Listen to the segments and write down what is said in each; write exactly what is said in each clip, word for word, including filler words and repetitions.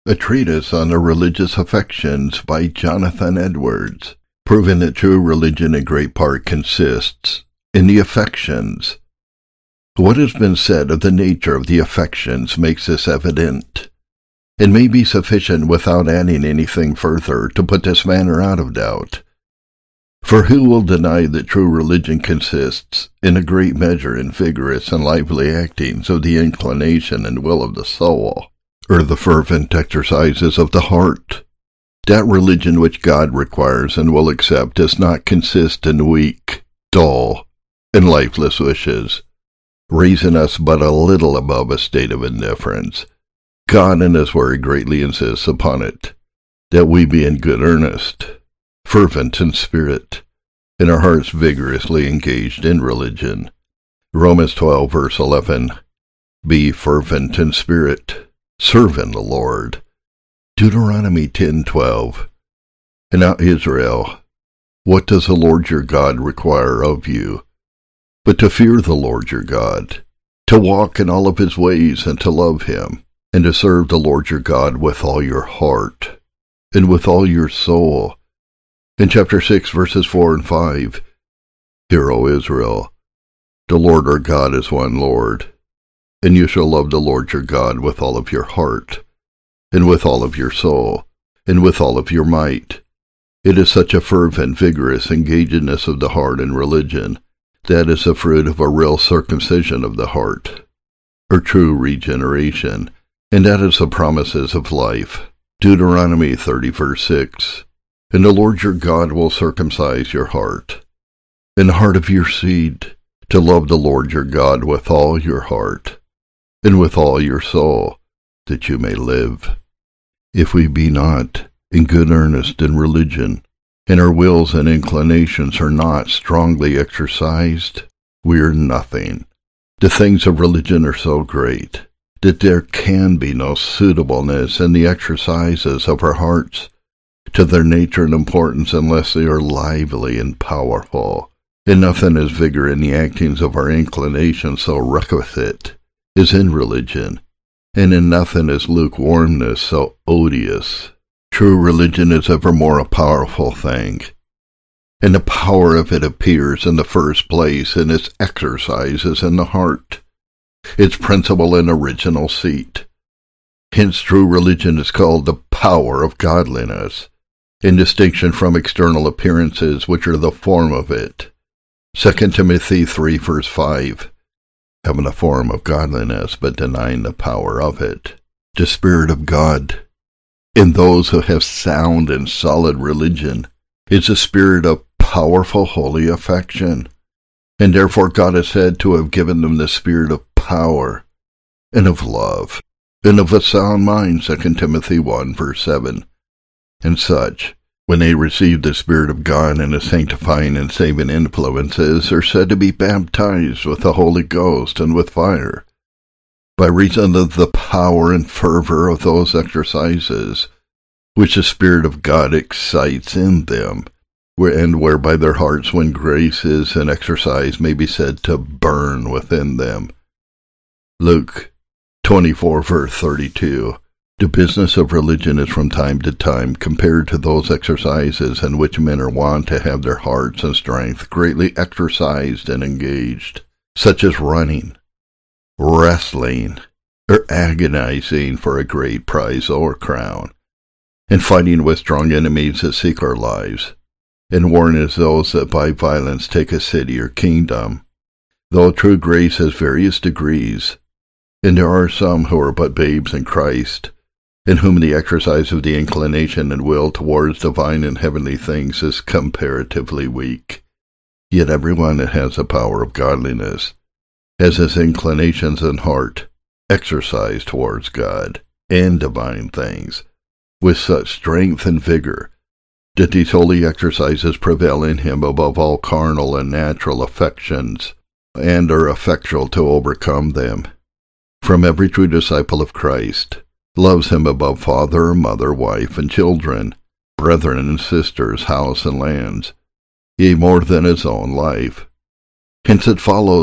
A Treatise on the Religious Affections by Jonathan Edwards, proving that true religion in great part consists in the affections. What has been said of the nature of the affections makes this evident, and may be sufficient without adding anything further to put this matter out of doubt. For who will deny that true religion consists in a great measure in vigorous and lively actings of the inclination and will of the soul, or the fervent exercises of the heart? That religion which God requires and will accept does not consist in weak, dull, and lifeless wishes, raising us but a little above a state of indifference. God in His Word greatly insists upon it, that we be in good earnest, fervent in spirit, and our hearts vigorously engaged in religion. Romans twelve, verse eleven, Be fervent in spirit, serve in the Lord. Deuteronomy ten twelve, And now Israel, what does the Lord your God require of you, but to fear the Lord your God, to walk in all of His ways, and to love Him, and to serve the Lord your God with all your heart, and with all your soul. In chapter six, verses four and five, Hear, O Israel, the Lord our God is one Lord, and you shall love the Lord your God with all of your heart, and with all of your soul, and with all of your might. It is such a fervent, vigorous engagedness of the heart in religion that is the fruit of a real circumcision of the heart, or true regeneration, and that is the promises of life. Deuteronomy thirty, verse six, And the Lord your God will circumcise your heart, and the heart of your seed, to love the Lord your God with all your heart, and with all your soul, that you may live. If we be not in good earnest in religion, and our wills and inclinations are not strongly exercised, we are nothing. The things of religion are so great that there can be no suitableness in the exercises of our hearts to their nature and importance unless they are lively and powerful. And nothing is vigor in the actings of our inclinations so requisite as in religion, and in nothing is lukewarmness so odious. True religion is evermore a powerful thing, and the power of it appears in the first place in its exercises in the heart, its principal and original seat. Hence true religion is called the power of godliness, in distinction from external appearances which are the form of it. Second Timothy three, verse five, Having a form of godliness, but denying the power of it. The Spirit of God in those who have sound and solid religion is a spirit of powerful holy affection, and therefore God is said to have given them the spirit of power, and of love, and of a sound mind, Second Timothy one, verse seven. And such, when they receive the Spirit of God and His sanctifying and saving influences, are said to be baptized with the Holy Ghost and with fire, by reason of the power and fervor of those exercises which the Spirit of God excites in them, and whereby their hearts, when grace is in exercise, may be said to burn within them. Luke twenty-four, verse thirty-two. The business of religion is from time to time compared to those exercises in which men are wont to have their hearts and strength greatly exercised and engaged, such as running, wrestling, or agonizing for a great prize or crown, and fighting with strong enemies that seek our lives, and warring as those that by violence take a city or kingdom. Though true grace has various degrees, and there are some who are but babes in Christ, in whom the exercise of the inclination and will towards divine and heavenly things is comparatively weak, yet everyone that has the power of godliness has his inclinations and heart exercised towards God and divine things, with such strength and vigor, that these holy exercises prevail in him above all carnal and natural affections, and are effectual to overcome them. From every true disciple of Christ loves Him above father, mother, wife, and children, brethren and sisters, house and lands, yea, more than his own life. Hence it follows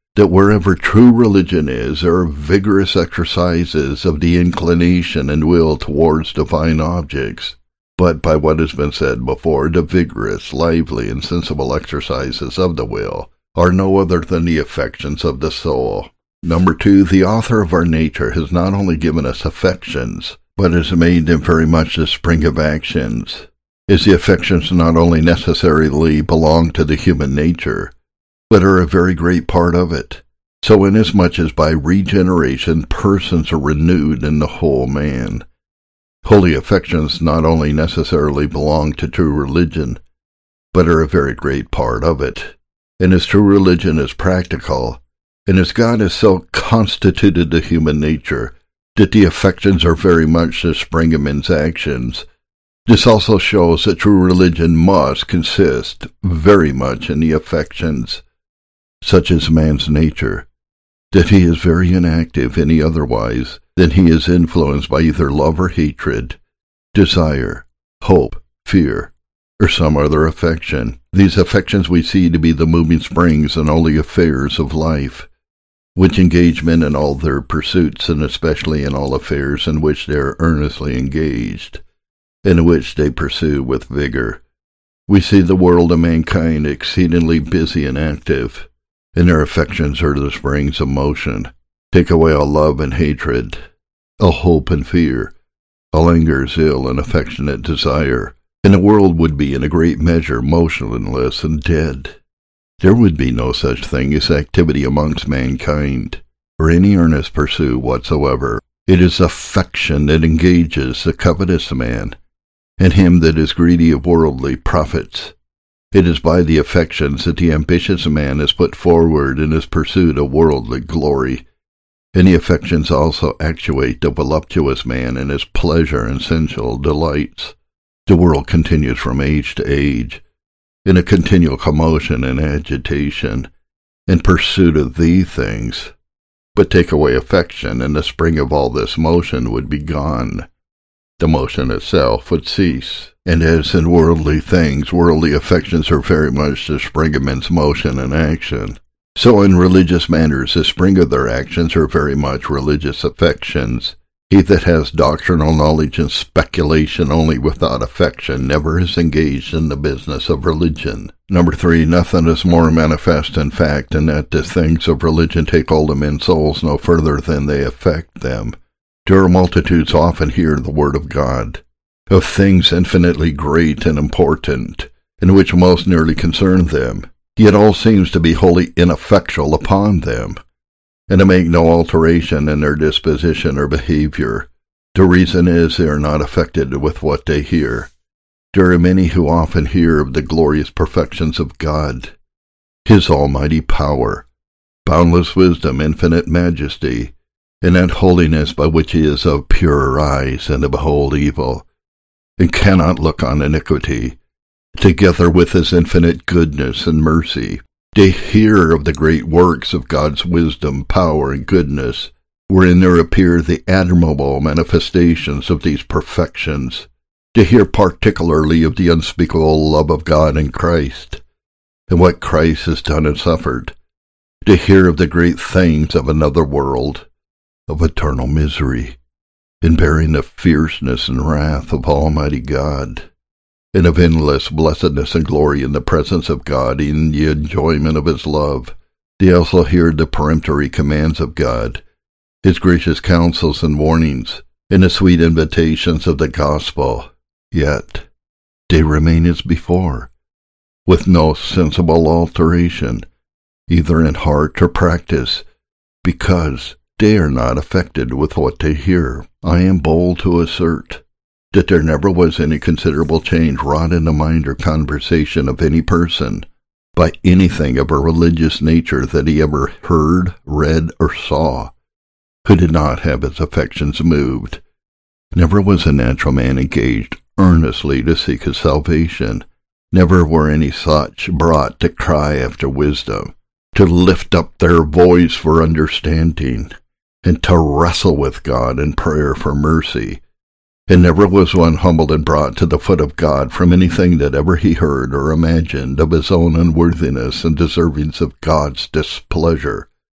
that wherever true religion is, there are vigorous exercises of the inclination and will towards divine objects. But by what has been said before, the vigorous, lively, and sensible exercises of the will are no other than the affections of the soul. Number two, the author of our nature has not only given us affections, but has made them very much the spring of actions. As the affections not only necessarily belong to the human nature, but are a very great part of it. So inasmuch as by regeneration persons are renewed in the whole man, holy affections not only necessarily belong to true religion, but are a very great part of it. And as true religion is practical, and as God has so constituted the human nature, that the affections are very much the spring of men's actions, this also shows that true religion must consist very much in the affections. Such is man's nature, that he is very inactive any otherwise than he is influenced by either love or hatred, desire, hope, fear, or some other affection. These affections we see to be the moving springs in all the affairs of life, which engage men in all their pursuits, and especially in all affairs in which they are earnestly engaged, and in which they pursue with vigor. We see the world of mankind exceedingly busy and active, and their affections are the springs of motion. Take away all love and hatred, all hope and fear, all anger, zeal, and affectionate desire, and the world would be in a great measure motionless and dead. There would be no such thing as activity amongst mankind, or any earnest pursuit whatsoever. It is affection that engages the covetous man, and him that is greedy of worldly profits. It is by the affections that the ambitious man is put forward in his pursuit of worldly glory, and the affections also actuate the voluptuous man in his pleasure and sensual delights. The world continues from age to age, in a continual commotion and agitation, in pursuit of these things. But take away affection, and the spring of all this motion would be gone. The motion itself would cease. And as in worldly things, worldly affections are very much the spring of men's motion and action, so in religious matters the spring of their actions are very much religious affections. He that has doctrinal knowledge and speculation only without affection never is engaged in the business of religion. Number three, nothing is more manifest in fact than that the things of religion take hold of men's souls no further than they affect them. There are multitudes often hear the word of God, of things infinitely great and important, and which most nearly concern them, yet all seems to be wholly ineffectual upon them, and to make no alteration in their disposition or behavior. The reason is they are not affected with what they hear. There are many who often hear of the glorious perfections of God, His almighty power, boundless wisdom, infinite majesty, and that holiness by which He is of purer eyes and to behold evil, and cannot look on iniquity, together with His infinite goodness and mercy. They hear of the great works of God's wisdom, power, and goodness, wherein there appear the admirable manifestations of these perfections. They hear particularly of the unspeakable love of God in Christ, and what Christ has done and suffered. They hear of the great things of another world, of eternal misery, in bearing the fierceness and wrath of Almighty God, and of endless blessedness and glory in the presence of God, in the enjoyment of His love. They also hear the peremptory commands of God, His gracious counsels and warnings, and the sweet invitations of the gospel. Yet they remain as before, with no sensible alteration, either in heart or practice, because they are not affected with what they hear. I am bold to assert that there never was any considerable change wrought in the mind or conversation of any person by anything of a religious nature that he ever heard, read, or saw, who did not have his affections moved. Never was a natural man engaged earnestly to seek his salvation. Never were any such brought to cry after wisdom, to lift up their voice for understanding, and to wrestle with God in prayer for mercy. And never was one humbled and brought to the foot of God from anything that ever he heard or imagined of his own unworthiness and deservings of God's displeasure.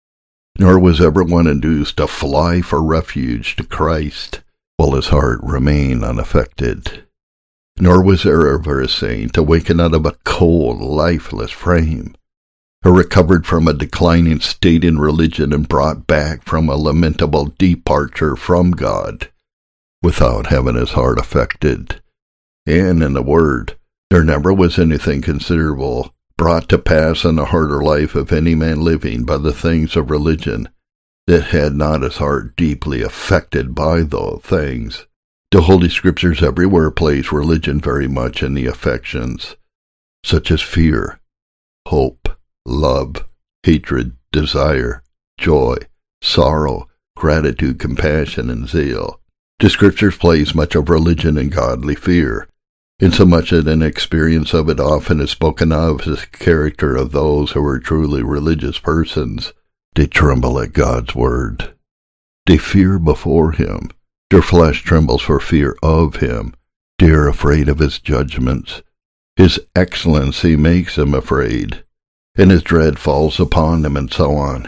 nor was ever one induced to fly for refuge to Christ, while his heart remained unaffected. Nor was there ever a saint awakened out of a cold, lifeless frame, or recovered from a declining state in religion and brought back from a lamentable departure from God, without having his heart affected. And, in a word, there never was anything considerable brought to pass in the heart or life of any man living by the things of religion, that had not his heart deeply affected by those things. The Holy Scriptures everywhere place religion very much in the affections, such as fear, hope, love, hatred, desire, joy, sorrow, gratitude, compassion, and zeal. The Scriptures place much of religion in godly fear, insomuch that an experience of it often is spoken of as the character of those who are truly religious persons. They tremble at God's word. They fear before him. Their flesh trembles for fear of him. They are afraid of his judgments. His excellency makes them afraid, and his dread falls upon them, and so on.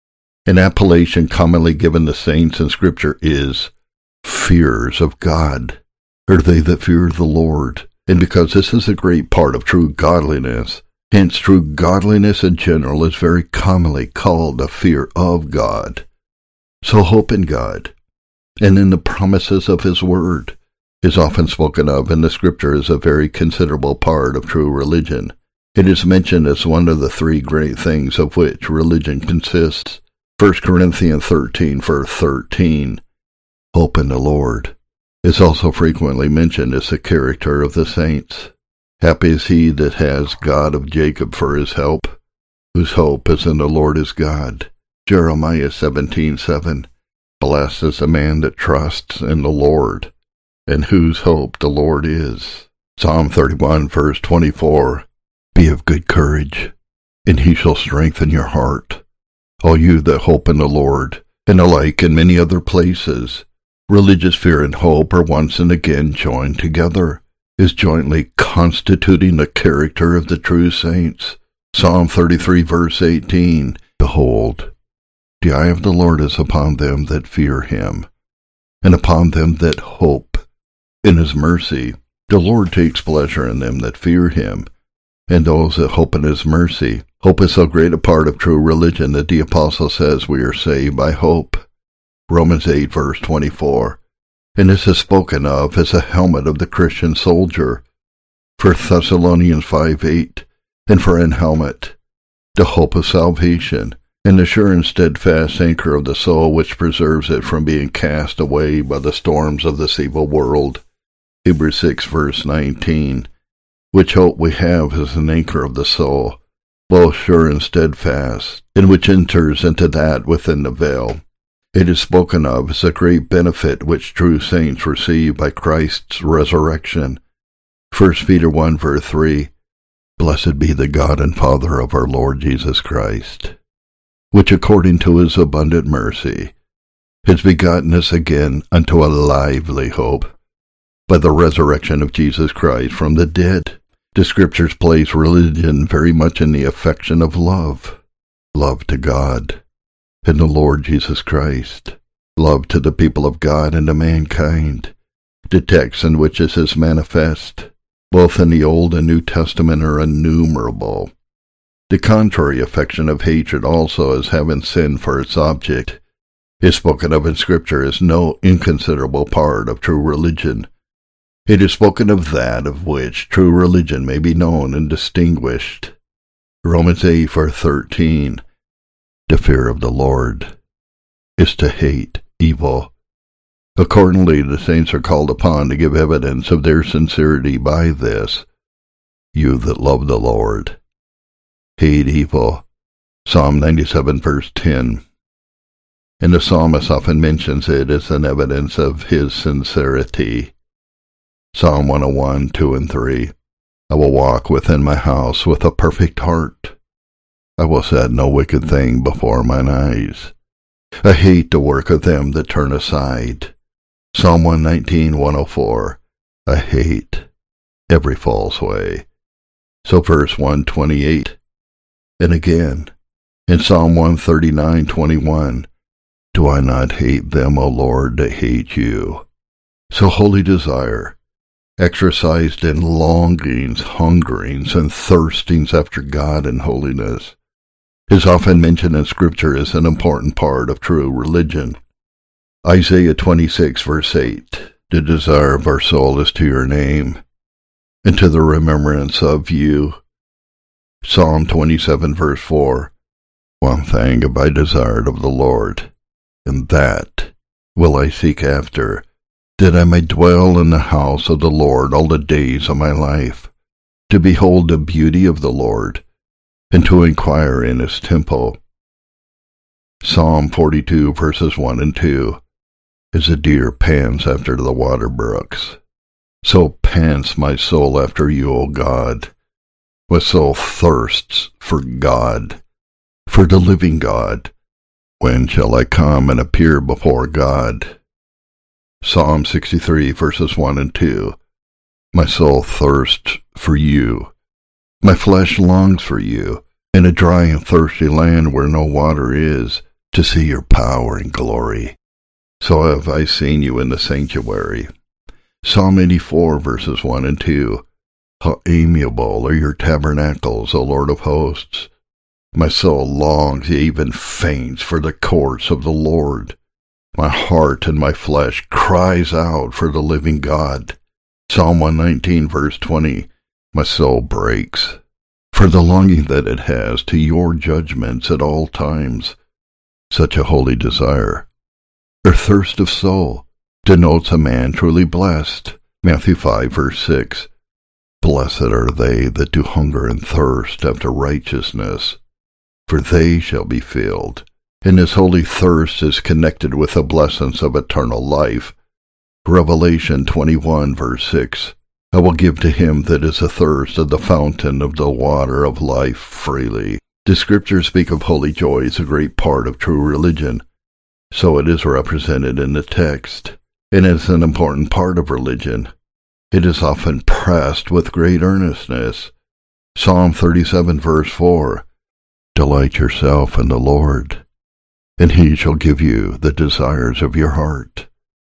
An appellation commonly given to saints in Scripture is fearers of God, or they that fear the Lord. And because this is a great part of true godliness, hence true godliness in general is very commonly called a fear of God. So hope in God, and in the promises of his word, is often spoken of in the Scripture as a very considerable part of true religion. It is mentioned as one of the three great things of which religion consists. First Corinthians thirteen, verse thirteen. Hope in the Lord is also frequently mentioned as the character of the saints. Happy is he that has God of Jacob for his help, whose hope is in the Lord his God. Jeremiah seventeen, seven. Blessed is the man that trusts in the Lord, and whose hope the Lord is. Psalm thirty-one, verse twenty-four. Be of good courage, and he shall strengthen your heart, all you that hope in the Lord. And alike in many other places, religious fear and hope are once and again joined together, is jointly constituting the character of the true saints. Psalm thirty-three, verse eighteen. Behold, the eye of the Lord is upon them that fear him, and upon them that hope in his mercy. The Lord takes pleasure in them that fear him, and those that hope in his mercy. Hope is so great a part of true religion that the apostle says we are saved by hope. Romans eight, verse twenty-four. And this is spoken of as a helmet of the Christian soldier. First Thessalonians five, eight. And for an helmet, the hope of salvation, and the sure and steadfast anchor of the soul, which preserves it from being cast away by the storms of this evil world. Hebrews six, verse nineteen. Which hope we have as an anchor of the soul, both sure and steadfast, and which enters into that within the veil. It is spoken of as a great benefit which true saints receive by Christ's resurrection. First Peter one, verse three. Blessed be the God and Father of our Lord Jesus Christ, which according to his abundant mercy has begotten us again unto a lively hope, by the resurrection of Jesus Christ from the dead. The Scriptures place religion very much in the affection of love. Love to God and the Lord Jesus Christ. Love to the people of God and to mankind. The texts in which this is manifest, both in the Old and New Testament, are innumerable. The contrary affection of hatred also, as having sin for its object, is spoken of in Scripture as no inconsiderable part of true religion. It is spoken of that of which true religion may be known and distinguished. Romans eight, verse thirteen. The fear of the Lord is to hate evil. Accordingly, the saints are called upon to give evidence of their sincerity by this. You that love the Lord, hate evil. Psalm ninety-seven, verse ten. And the psalmist often mentions it as an evidence of his sincerity. Psalm one oh one, two and three. I will walk within my house with a perfect heart. I will set no wicked thing before mine eyes. I hate the work of them that turn aside. Psalm one nineteen, one oh four. I hate every false way. So verse one twenty-eight. And again, In Psalm one thirty-nine twenty-one, do I not hate them, O Lord, that hate you? So holy desire, exercised in longings, hungerings, and thirstings after God and holiness, is often mentioned in Scripture as an important part of true religion. Isaiah twenty-six verse eight, the desire of our soul is to your name, and to the remembrance of you. Psalm twenty-seven verse four, one thing have I desired of the Lord, and that will I seek after, that I may dwell in the house of the Lord all the days of my life, to behold the beauty of the Lord, and to inquire in his temple. Psalm forty-two verses one and two, as a deer pants after the water brooks, so pants my soul after you, O God. My soul thirsts for God, for the living God. When shall I come and appear before God? Psalm sixty-three verses one and two, my soul thirsts for you. My flesh longs for you, in a dry and thirsty land where no water is, to see your power and glory. So have I seen you in the sanctuary. Psalm eighty-four verses one and two, how amiable are your tabernacles, O Lord of hosts. My soul longs, even faints, for the courts of the Lord. My heart and my flesh cries out for the living God. Psalm one nineteen verse twenty, my soul breaks, for the longing that it has to your judgments at all times. Such a holy desire, or thirst of soul, denotes a man truly blessed. Matthew five verse six, blessed are they that do hunger and thirst after righteousness, for they shall be filled. And this holy thirst is connected with the blessings of eternal life. Revelation twenty-one verse six, I will give to him that is athirst of the fountain of the water of life freely. The Scriptures speak of holy joy as a great part of true religion. So it is represented in the text, and is an important part of religion. It is often pressed with great earnestness. Psalm thirty-seven verse four, delight yourself in the Lord, and he shall give you the desires of your heart.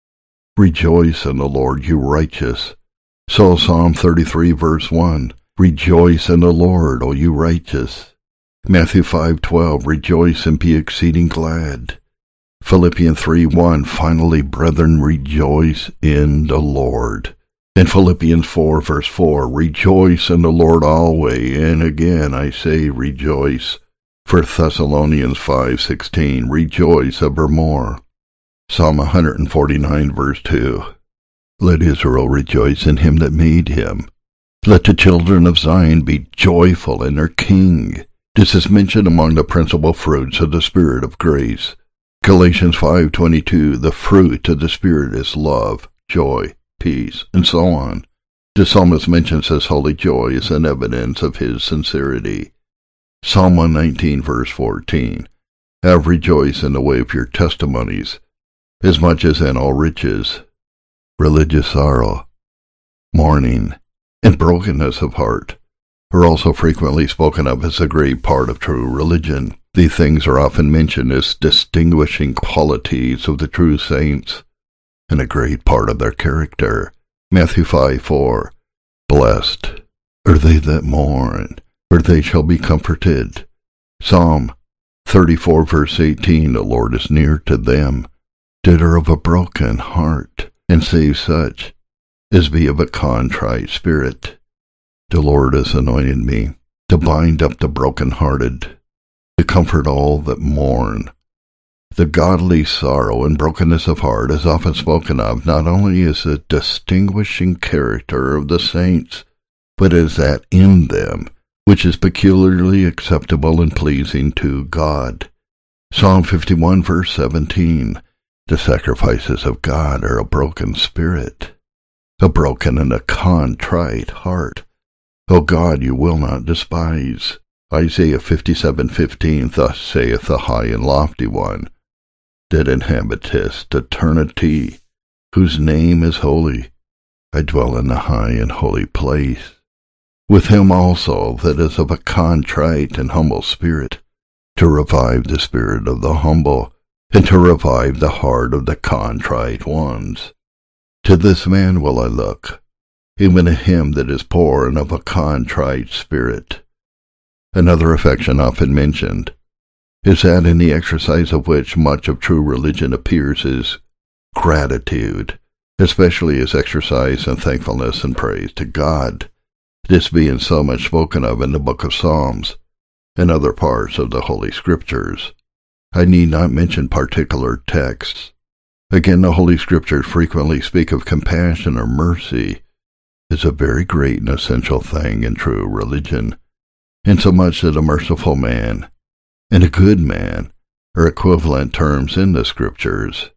Rejoice in the Lord, you righteous. So Psalm thirty-three verse one, rejoice in the Lord, O you righteous. Matthew five twelve, rejoice and be exceeding glad. Philippians three one, finally, brethren, rejoice in the Lord. And Philippians four verse four, rejoice in the Lord always, and again I say rejoice. First Thessalonians five sixteen, rejoice evermore. Psalm one forty-nine verse two, let Israel rejoice in him that made him. Let the children of Zion be joyful in their King. This is mentioned among the principal fruits of the Spirit of grace. Galatians five twenty-two, the fruit of the Spirit is love, joy, peace, and so on. The psalmist mentions his holy joy as an evidence of his sincerity. Psalm one nineteen verse fourteen, have rejoiced in the way of your testimonies, as much as in all riches. Religious sorrow, mourning, and brokenness of heart are also frequently spoken of as a great part of true religion. These things are often mentioned as distinguishing qualities of the true saints, and a great part of their character. Matthew five four, blessed are they that mourn, for they shall be comforted. Psalm thirty-four verse eighteen, the Lord is near to them that are of a broken heart, and save such as be of a contrite spirit. The Lord has anointed me to bind up the brokenhearted, to comfort all that mourn. The godly sorrow and brokenness of heart is often spoken of not only as a distinguishing character of the saints, but as that in them which is peculiarly acceptable and pleasing to God. Psalm fifty-one verse seventeen, the sacrifices of God are a broken spirit, a broken and a contrite heart. O God, you will not despise. Isaiah fifty-seven fifteen, thus saith the high and lofty one, that inhabiteth eternity, whose name is holy. I dwell in the high and holy place, with him also that is of a contrite and humble spirit, to revive the spirit of the humble, and to revive the heart of the contrite ones. To this man will I look, even to him that is poor and of a contrite spirit. Another affection often mentioned is that in the exercise of which much of true religion appears is gratitude, especially as exercise and thankfulness and praise to God, this being so much spoken of in the book of Psalms and other parts of the Holy Scriptures. I need not mention particular texts. Again, the Holy Scriptures frequently speak of compassion or mercy as a very great and essential thing in true religion, insomuch that a merciful man and a good man are equivalent terms in the Scriptures.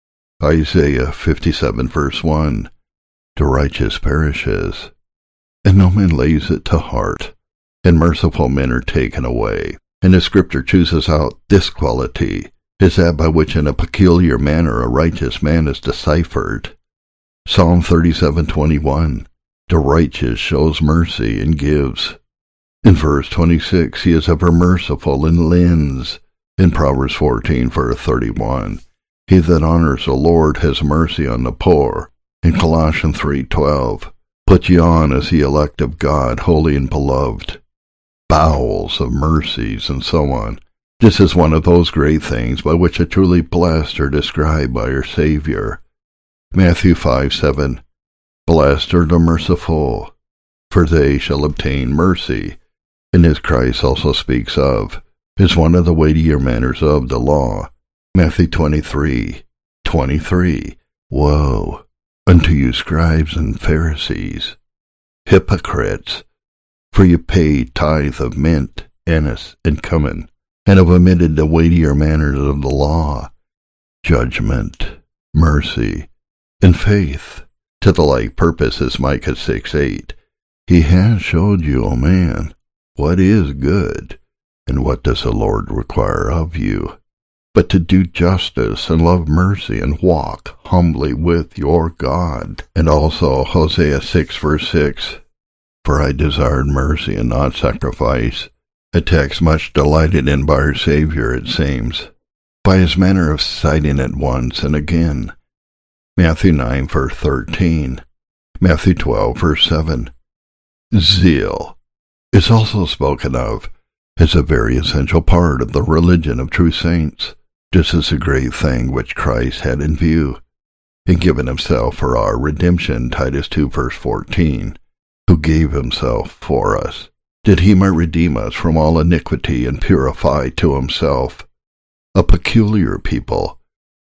Isaiah fifty-seven verse one, the righteous perishes, and no man lays it to heart, and merciful men are taken away. And the Scripture chooses out this quality, is that by which in a peculiar manner a righteous man is deciphered. Psalm thirty-seven twenty-one, the righteous shows mercy and gives. In verse twenty-six, he is ever merciful and lends. In Proverbs fourteen verse thirty-one, he that honors the Lord has mercy on the poor. In Colossians three twelve, put ye on as the elect of God, holy and beloved, bowels of mercies, and so on. This is one of those great things by which a truly blessed are described by our Savior. Matthew five seven, blessed are the merciful, for they shall obtain mercy. And as Christ also speaks of, is one of the weightier manners of the law. Matthew twenty-three twenty-three, woe unto you, scribes and Pharisees, hypocrites! For you pay tithe of mint, anise, and cumin, and have omitted the weightier manners of the law, judgment, mercy, and faith. To the like purpose as Micah six eight, he has showed you, O man, what is good, and what does the Lord require of you, but to do justice and love mercy and walk humbly with your God. And also Hosea six verse six, for I desired mercy and not sacrifice, a text much delighted in by our Savior, it seems, by his manner of citing it once and again. Matthew nine verse thirteen, Matthew twelve verse seven. Zeal is also spoken of as a very essential part of the religion of true saints. This is a great thing which Christ had in view, in giving himself for our redemption, Titus two verse fourteen, who gave himself for us, that he might redeem us from all iniquity and purify to himself a peculiar people,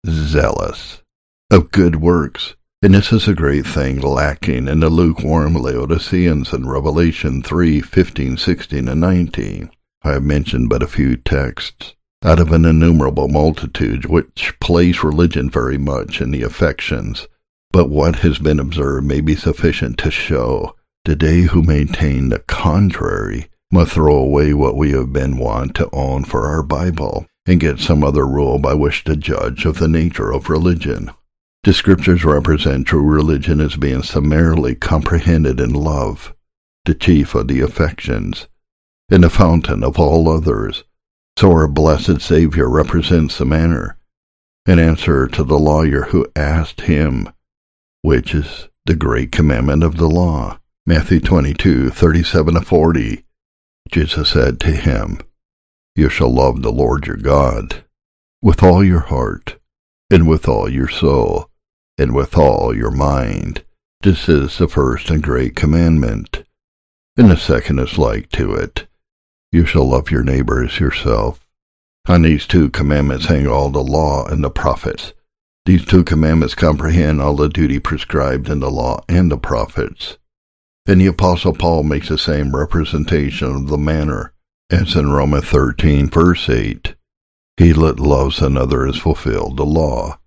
zealous of good works. And this is a great thing lacking in the lukewarm Laodiceans in Revelation three fifteen, sixteen, and nineteen. I have mentioned but a few texts out of an innumerable multitude which place religion very much in the affections, but what has been observed may be sufficient to show that they who maintain the contrary must throw away what we have been wont to own for our Bible, and get some other rule by which to judge of the nature of religion. The Scriptures represent true religion as being summarily comprehended in love, the chief of the affections, and the fountain of all others. So our blessed Savior represents the manner, in answer to the lawyer who asked him, which is the great commandment of the law. Matthew twenty-two, thirty-seven to forty. Jesus said to him, you shall love the Lord your God with all your heart, and with all your soul, and with all your mind. This is the first and great commandment. And the second is like to it. You shall love your neighbor as yourself. On these two commandments hang all the law and the prophets. These two commandments comprehend all the duty prescribed in the law and the prophets. And the Apostle Paul makes the same representation of the manner as in Romans thirteen verse eight. He that loves another has fulfilled the law.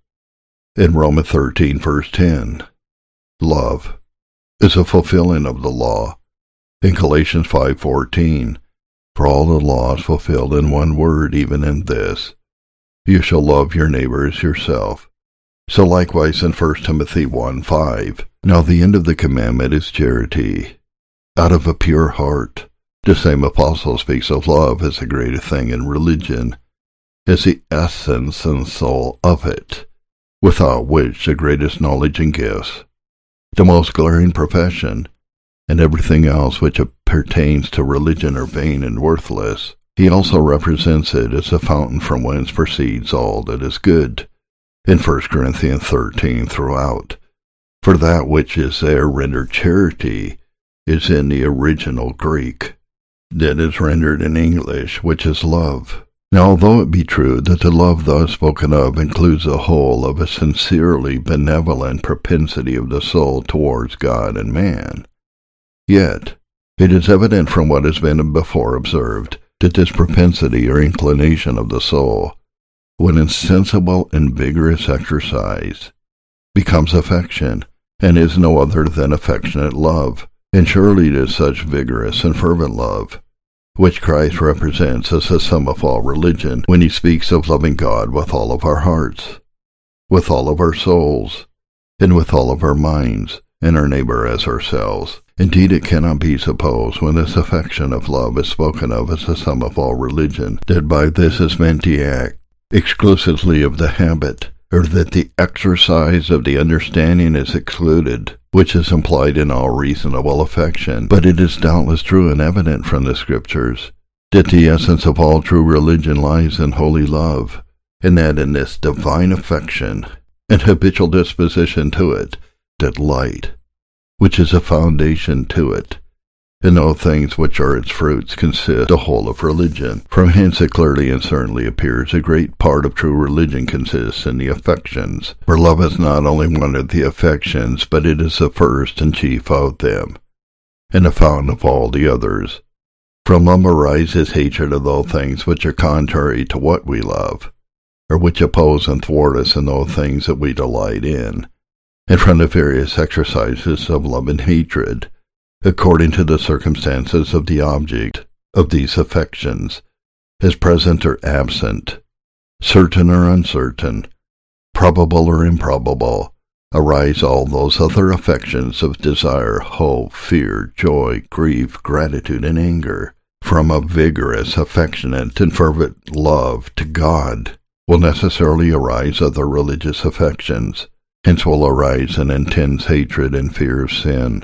In Romans thirteen verse ten, love is a fulfilling of the law. In Galatians five fourteen, for all the law is fulfilled in one word, even in this, you shall love your neighbor as yourself. So likewise in First Timothy one five, now the end of the commandment is charity, out of a pure heart, The same apostle speaks of love as the greatest thing in religion, as the essence and soul of it, without which the greatest knowledge and gifts, the most glaring profession, and everything else which pertains to religion are vain and worthless. He also represents it as the fountain from whence proceeds all that is good, in First Corinthians thirteen throughout. For that which is there rendered charity is in the original Greek, that is rendered in English, which is love. Now, although it be true that the love thus spoken of includes the whole of a sincerely benevolent propensity of the soul towards God and man, yet it is evident from what has been before observed that this propensity or inclination of the soul, when in sensible and vigorous exercise, becomes affection, and is no other than affectionate love. And surely it is such vigorous and fervent love, which Christ represents as the sum of all religion, when he speaks of loving God with all of our hearts, with all of our souls, and with all of our minds, and our neighbor as ourselves. Indeed, it cannot be supposed, when this affection of love is spoken of as the sum of all religion, that by this is meant the act exclusively of the habit, or that the exercise of the understanding is excluded, which is implied in all reasonable affection. But it is doubtless true and evident from the Scriptures that the essence of all true religion lies in holy love, and that in this divine affection and habitual disposition to it, that light, which is a foundation to it, and all things which are its fruits, consist the whole of religion. From hence it clearly and certainly appears a great part of true religion consists in the affections. For love is not only one of the affections, but it is the first and chief of them, and the fountain of all the others. From love arises hatred of those things which are contrary to what we love, or which oppose and thwart us in those things that we delight in, and from the various exercises of love and hatred, according to the circumstances of the object of these affections, as present or absent, certain or uncertain, probable or improbable, arise all those other affections of desire, hope, fear, joy, grief, gratitude, and anger. From a vigorous, affectionate, and fervent love to God will necessarily arise other religious affections. Hence will arise an intense hatred and fear of sin,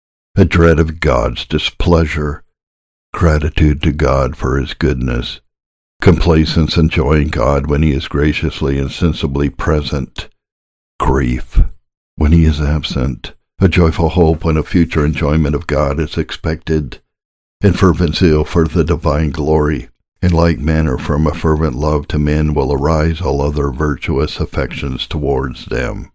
a dread of God's displeasure, gratitude to God for his goodness, complacence and joy in God when he is graciously and sensibly present, grief when he is absent, a joyful hope when a future enjoyment of God is expected, and fervent zeal for the divine glory. In like manner, from a fervent love to men will arise all other virtuous affections towards them.